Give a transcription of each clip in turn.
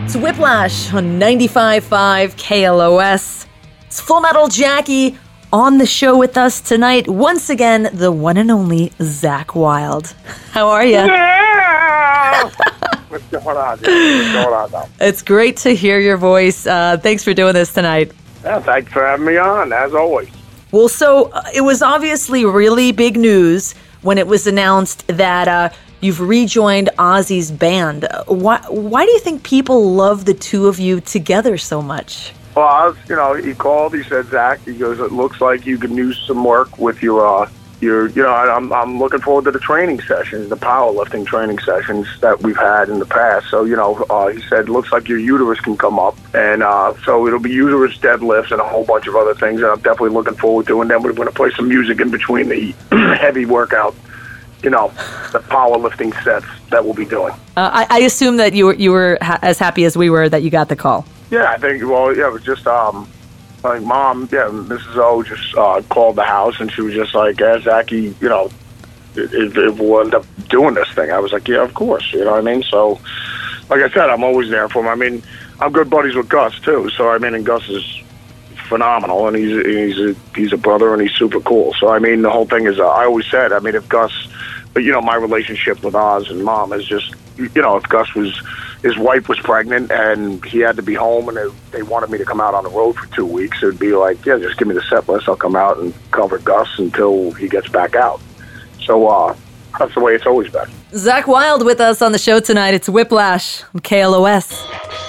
It's Whiplash on 95.5 KLOS. It's Full Metal Jackie on the show with us tonight. Once again, the one and only Zakk Wylde. How are you? Yeah! What's going on, dude? What's going on now? It's great to hear your voice. Thanks for doing this tonight. Yeah, thanks for having me on, as always. Well, so it was obviously really big news when it was announced that you've rejoined Ozzy's band. Why do you think people love the two of you together so much? Well, he called, he said, Zakk, he goes, it looks like you can use some work with I'm looking forward to the training sessions, the powerlifting training sessions that we've had in the past. So, he said, looks like your uterus can come up. And so it'll be uterus deadlifts and a whole bunch of other things that I'm definitely looking forward to. And then we're going to play some music in between the heavy workout, the powerlifting sets that we'll be doing. I assume that you were as happy as we were that you got the call. Yeah, I think, it was just, like Mom, Mrs. O just called the house, and she was just like, Zachy, if we'll end up doing this thing. I was like, yeah, of course, you know what I mean? So, like I said, I'm always there for him. I mean, I'm good buddies with Gus, too. So, I mean, and Gus is phenomenal, and he's a brother, and he's super cool. So, I mean, the whole thing is, I always said, I mean, if Gus, my relationship with Oz and Mom is just, if Gus his wife was pregnant and he had to be home and they wanted me to come out on the road for 2 weeks, it would be like, yeah, just give me the set list. I'll come out and cover Gus until he gets back out. So that's the way it's always been. Zakk Wylde with us on the show tonight. It's Whiplash on KLOS.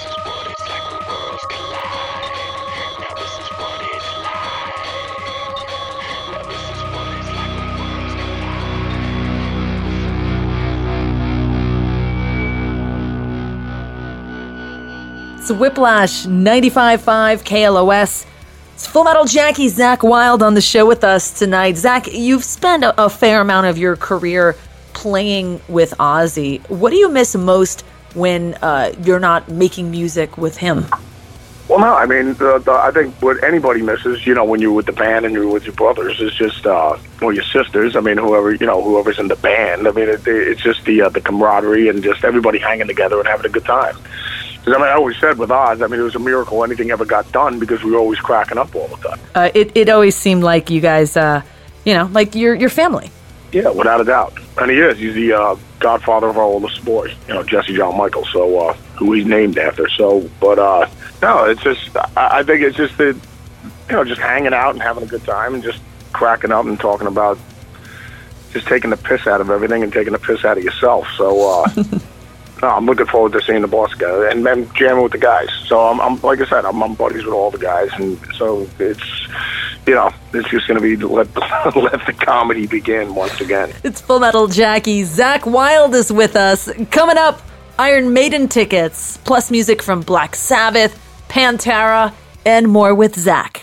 It's Whiplash, 95.5 KLOS. It's Full Metal Jackie, Zakk Wylde on the show with us tonight. Zakk, you've spent a fair amount of your career playing with Ozzy. What do you miss most when you're not making music with him? Well, no, I mean, I think what anybody misses, when you're with the band and you're with your brothers, is just, or your sisters. I mean, whoever's in the band. I mean, it's just the camaraderie and just everybody hanging together and having a good time. Because, I always said with Oz, it was a miracle anything ever got done because we were always cracking up all the time. It always seemed like you guys, like your family. Yeah, without a doubt. And he is. He's the godfather of our oldest boy, Jesse John Michael, so who he's named after. So, but no, it's just, I think it's just the, just hanging out and having a good time and just cracking up and talking about just taking the piss out of everything and taking the piss out of yourself. So, no, I'm looking forward to seeing the boss guy and then jamming with the guys. So I'm like I said, I'm buddies with all the guys, and so it's just going to be let the comedy begin once again. It's Full Metal Jackie. Zakk Wylde is with us. Coming up, Iron Maiden tickets, plus music from Black Sabbath, Pantera, and more with Zakk.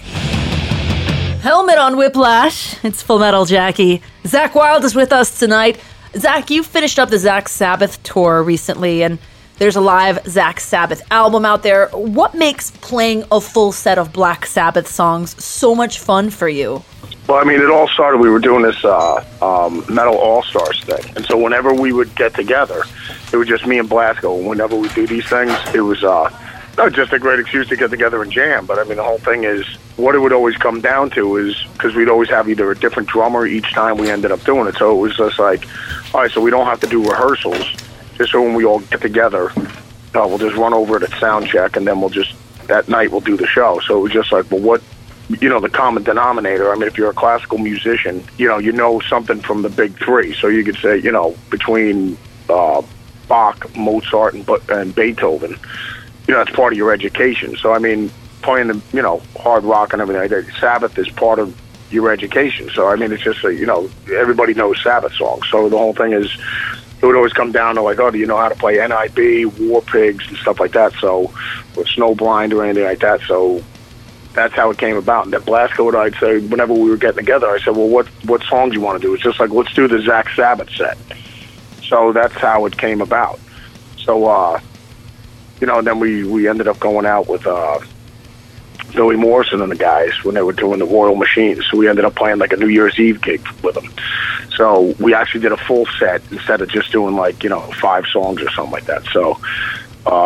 Helmet on Whiplash. It's Full Metal Jackie. Zakk Wylde is with us tonight. Zakk, you finished up the Zakk Sabbath tour recently, and there's a live Zakk Sabbath album out there. What makes playing a full set of Black Sabbath songs so much fun for you? Well, it all started, we were doing this Metal All-Stars thing, and so whenever we would get together, it was just me and Blasco, and whenever we do these things, it was not just a great excuse to get together and jam, but the whole thing is, what it would always come down to is, because we'd always have either a different drummer each time we ended up doing it, so it was just like, all right, so we don't have to do rehearsals, just so when we all get together, we'll just run over it at sound check, and then that night we'll do the show. So it was just like, well, what, the common denominator, if you're a classical musician, you know something from the big three, so you could say, between Bach, Mozart, and Beethoven, that's part of your education. So, playing the, hard rock and everything like that, Sabbath is part of your education. So, it's just, everybody knows Sabbath songs. So the whole thing is, it would always come down to like, oh, do you know how to play NIB, War Pigs, and stuff like that? So, with Snowblind or anything like that. So, that's how it came about. And then Blasco would, I'd say, whenever we were getting together, I said, well, what songs do you want to do? It's just like, let's do the Zakk Sabbath set. So, that's how it came about. So, and then we ended up going out with Billy Morrison and the guys when they were doing the Royal Machines. So we ended up playing like a New Year's Eve gig with them. So we actually did a full set instead of just doing 5 songs or something like that. So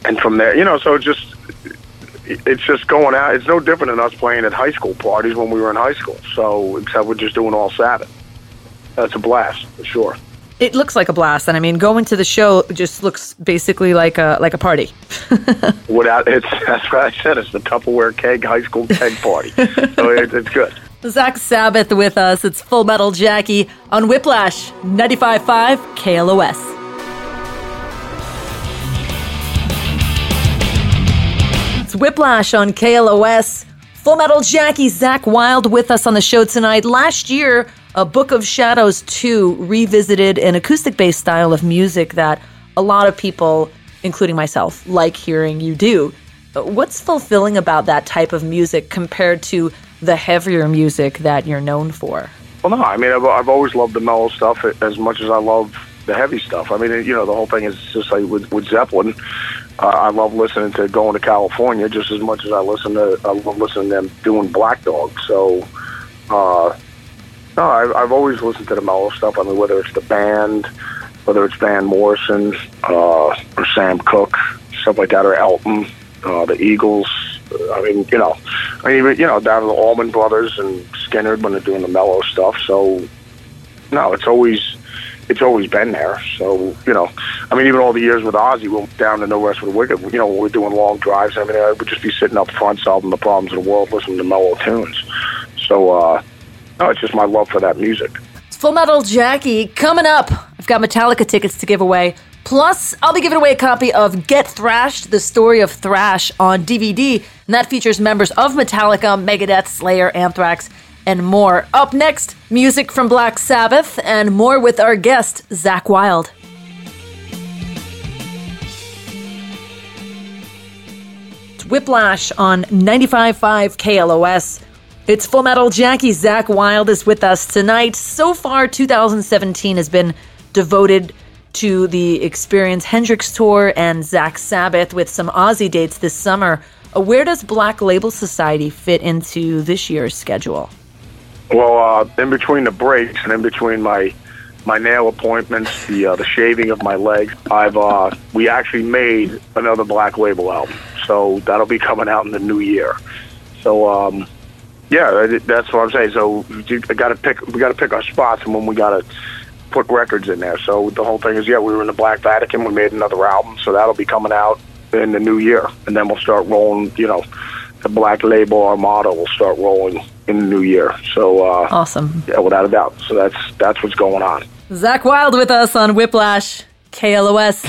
and from there, so it's just going out. It's no different than us playing at high school parties when we were in high school. So, except we're just doing all Sabbath. That's a blast, for sure. It looks like a blast, and I mean, going to the show just looks basically like a party. That's what I said. It's the Tupperware keg high school keg party. So it's good. Zach Sabbath with us. It's Full Metal Jackie on Whiplash 95.5 KLOS. Whiplash on KLOS. Full Metal Jackie, Zach Wild with us on the show tonight. Last year, A Book of Shadows 2 revisited an acoustic-based style of music that a lot of people, including myself, like hearing you do. What's fulfilling about that type of music compared to the heavier music that you're known for? Well, no, I mean, I've always loved the mellow stuff as much as I love the heavy stuff. I mean, the whole thing is just like with Zeppelin. I love listening to Going to California just as much as I love listening to them doing Black Dog. So, no, I've always listened to the mellow stuff. I mean, whether it's the band, whether it's Van Morrison, or Sam Cooke, stuff like that, or Elton, the Eagles. I mean, even down to the Allman Brothers and Skinner when they're doing the mellow stuff. So, no, it's always been there. So, I mean, even all the years with Ozzy, we went down to No Rest for the Wicked, when we're doing long drives, I mean, I would just be sitting up front solving the problems of the world, listening to mellow tunes. So, no, it's just my love for that music. It's Full Metal Jackie coming up. I've got Metallica tickets to give away. Plus, I'll be giving away a copy of Get Thrashed, the story of thrash on DVD, and that features members of Metallica, Megadeth, Slayer, Anthrax, and more. Up next, music from Black Sabbath and more with our guest, Zach Wild. It's Whiplash on 95.5 KLOS. It's Full Metal Jackie. Zach Wild is with us tonight. So far, 2017 has been devoted to the Experience Hendrix Tour and Zach Sabbath with some Ozzy dates this summer. Where does Black Label Society fit into this year's schedule? Well, in between the breaks and in between my nail appointments, the shaving of my leg, we actually made another Black Label album. So that'll be coming out in the new year. So yeah, that's what I'm saying. So we got to pick our spots and when we got to put records in there. So the whole thing is, we were in the Black Vatican. We made another album, so that'll be coming out in the new year, and then we'll start rolling. The Black Label Armada will start rolling in the new year. So awesome. Yeah, without a doubt. So that's what's going on. Zach Wild with us on Whiplash, KLOS.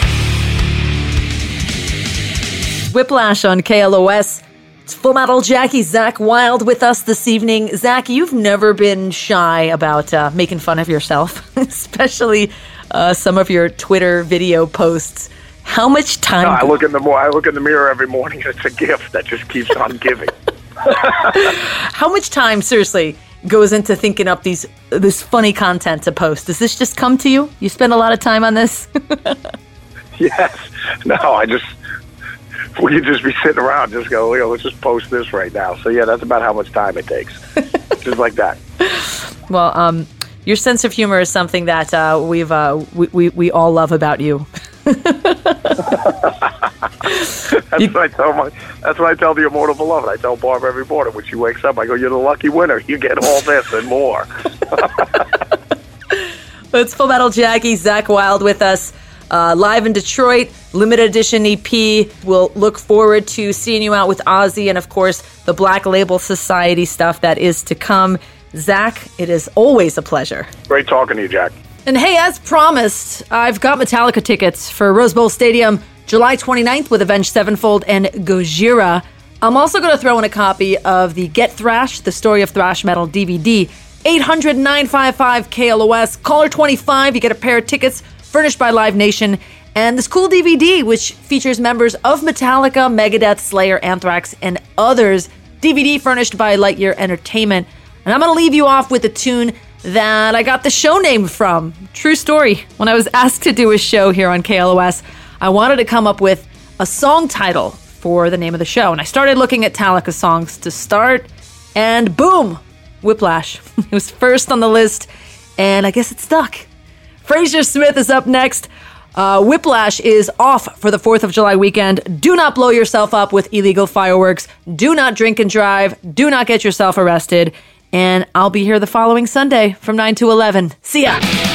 Whiplash on KLOS. It's Full Metal Jackie. Zach Wild with us this evening. Zach, you've never been shy about making fun of yourself, especially some of your Twitter video posts. How much time? I look in the mirror every morning, and it's a gift that just keeps on giving. How much time, seriously, goes into thinking up this funny content to post? Does this just come to you? You spend a lot of time on this? Yes. No, we could just be sitting around, just go, let's just post this right now. So yeah, that's about how much time it takes. Just like that. Well, your sense of humor is something that we all love about you. That's what I tell the immortal beloved. I tell Barb every morning when she wakes up, I go, you're the lucky winner. You get all this and more. It's Full Metal Jackie, Zach Wild with us. Live in Detroit, limited edition EP. We'll look forward to seeing you out with Ozzy and, of course, the Black Label Society stuff that is to come. Zach, it is always a pleasure. Great talking to you, Jack. And hey, as promised, I've got Metallica tickets for Rose Bowl Stadium July 29th with Avenged Sevenfold and Gojira. I'm also going to throw in a copy of the Get Thrashed, the Story of Thrash Metal DVD. 800-955 KLOS. Caller 25, you get a pair of tickets furnished by Live Nation. And this cool DVD, which features members of Metallica, Megadeth, Slayer, Anthrax, and others. DVD furnished by Lightyear Entertainment. And I'm going to leave you off with a tune that I got the show name from. True story. When I was asked to do a show here on KLOS, I wanted to come up with a song title for the name of the show. And I started looking at Metallica songs to start, and boom, Whiplash. It was first on the list, and I guess it stuck. Fraser Smith is up next. Whiplash is off for the 4th of July weekend. Do not blow yourself up with illegal fireworks. Do not drink and drive. Do not get yourself arrested. And I'll be here the following Sunday from 9 to 11. See ya.